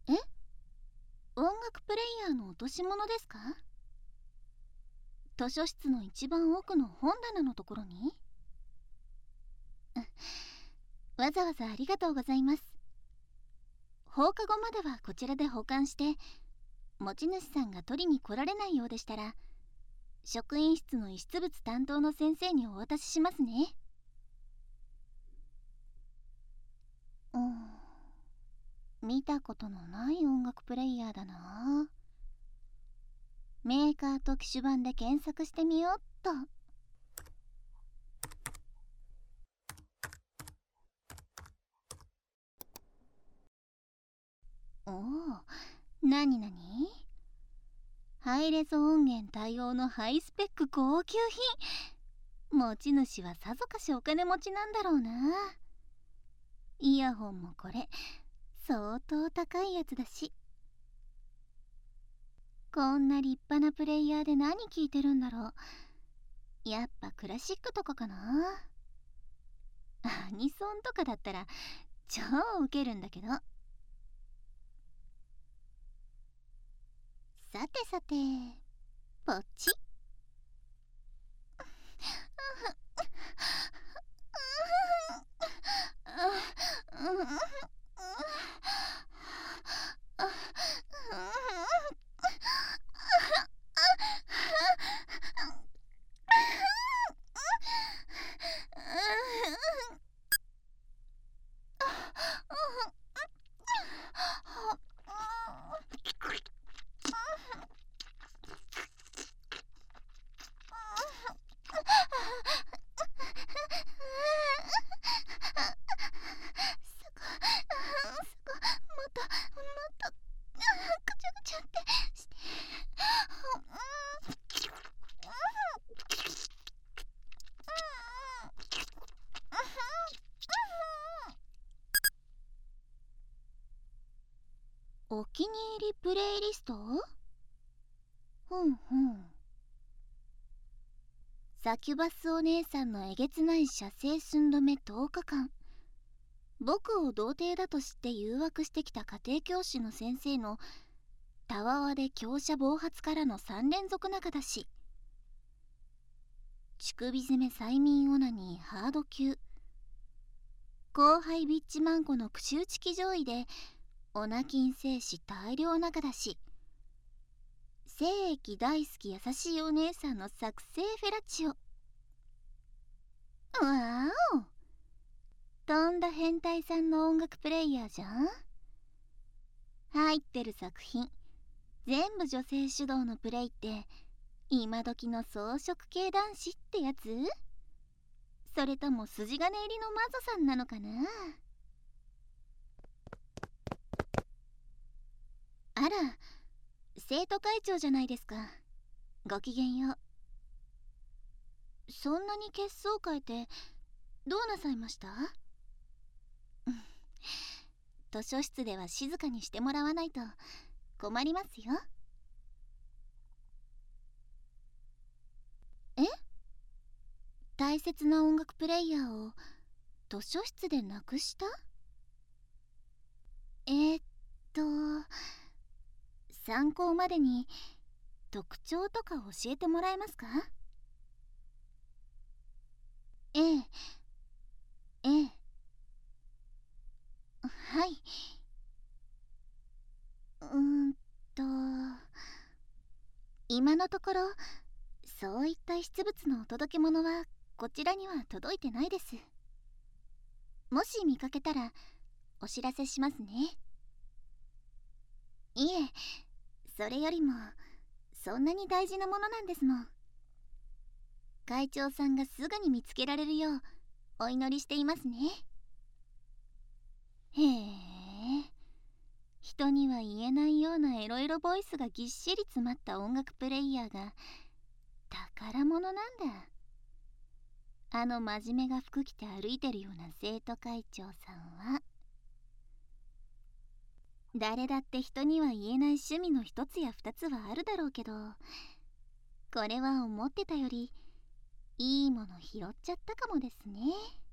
え、音楽プレイヤーの落とし物ですか？図書室の一番奥の本棚のところに？わざわざありがとうございます。放課後まではこちらで保管して、持ち主さんが取りに来られないようでしたら、職員室の遺失物担当の先生にお渡ししますね。見たことのない音楽プレイヤーだな。メーカーと機種版で検索してみよっと。おお、なになに？ハイレゾ音源対応のハイスペック高級品。持ち主はさぞかしお金持ちなんだろうな。イヤホンもこれ相当高いやつだし。こんな立派なプレイヤーで何聴いてるんだろう。やっぱクラシックとかかな。アニソンとかだったら超ウケるんだけど。さてさて、ポチッ。お気に入りプレイリスト？サキュバスお姉さんのえげつない射精寸止め10日間。僕を童貞だと知って誘惑してきた家庭教師の先生のたわわで強者暴発からの3連続中だし。乳首攻め催眠オナニーハード級。後輩ビッチマンコの串打ち騎乗位でオナキン精子大量中だし。精液大好き優しいお姉さんの作成フェラチオ。わーお、とんだ変態さんの音楽プレイヤーじゃん。入ってる作品全部女性主導のプレイって今時の装飾系男子ってやつ？それとも筋金入りのマゾさんなのかな。あら、生徒会長じゃないですか。ごきげんよう。そんなに血相変えてどうなさいました？図書室では静かにしてもらわないと困りますよ。え？大切な音楽プレイヤーを図書室でなくした？参考までに特徴とか教えてもらえますか？ええ、はい。と今のところそういった遺失物のお届け物はこちらには届いてないです。もし見かけたらお知らせしますね。いえ、それよりもそんなに大事なものなんですもん。会長さんがすぐに見つけられるようお祈りしていますね。へえ、人には言えないようなエロエロボイスがぎっしり詰まった音楽プレイヤーが宝物なんだ。あの真面目が服着て歩いてるような生徒会長さんは。誰だって人には言えない趣味の一つや二つはあるだろうけど、これは思ってたよりいいもの拾っちゃったかもですね。